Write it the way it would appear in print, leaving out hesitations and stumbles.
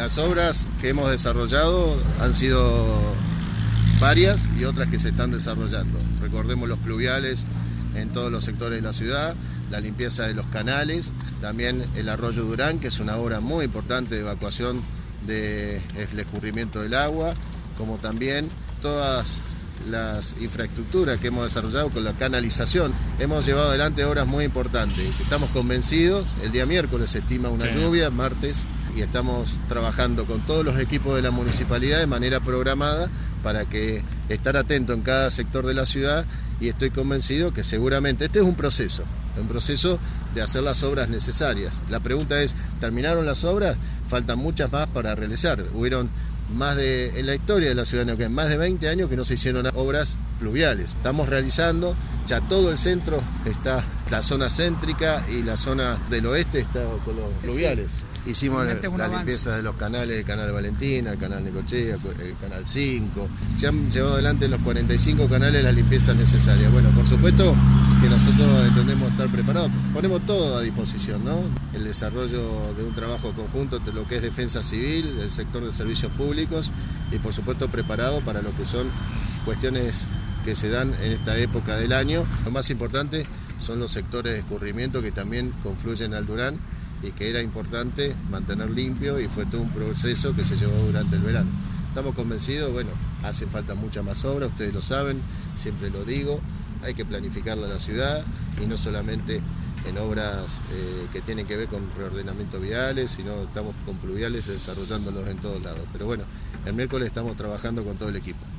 Las obras que hemos desarrollado han sido varias y otras que se están desarrollando. Recordemos los pluviales en todos los sectores de la ciudad, la limpieza de los canales, también el arroyo Durán, que es una obra muy importante de evacuación del escurrimiento del agua, como también todas las infraestructuras que hemos desarrollado con la canalización. Hemos llevado adelante obras muy importantes. Estamos convencidos, el día miércoles se estima una lluvia, martes, y estamos trabajando con todos los equipos de la municipalidad de manera programada para que estar atento en cada sector de la ciudad, y estoy convencido que seguramente este es un proceso de hacer las obras necesarias. La pregunta es, ¿terminaron las obras? Faltan muchas más para realizar. Hubieron en la historia de la ciudad de Neuquén, más de 20 años que no se hicieron obras pluviales. Estamos realizando, ya todo el centro está, la zona céntrica y la zona del oeste está con los pluviales. Hicimos la limpieza de los canales, el canal Valentina, el canal Necochea, el canal 5. Se han llevado adelante en los 45 canales las limpiezas necesarias. Bueno, por supuesto que nosotros entendemos estar preparados. Ponemos todo a disposición, ¿no? El desarrollo de un trabajo conjunto entre lo que es defensa civil, el sector de servicios públicos y por supuesto preparado para lo que son cuestiones que se dan en esta época del año. Lo más importante son los sectores de escurrimiento que también confluyen al Durán y que era importante mantener limpio, y fue todo un proceso que se llevó durante el verano. Estamos convencidos, bueno, hace falta mucha más obra, ustedes lo saben, siempre lo digo, hay que planificarla la ciudad y no solamente en obras que tienen que ver con reordenamiento viales, sino estamos con pluviales desarrollándolos en todos lados. Pero bueno, el miércoles estamos trabajando con todo el equipo.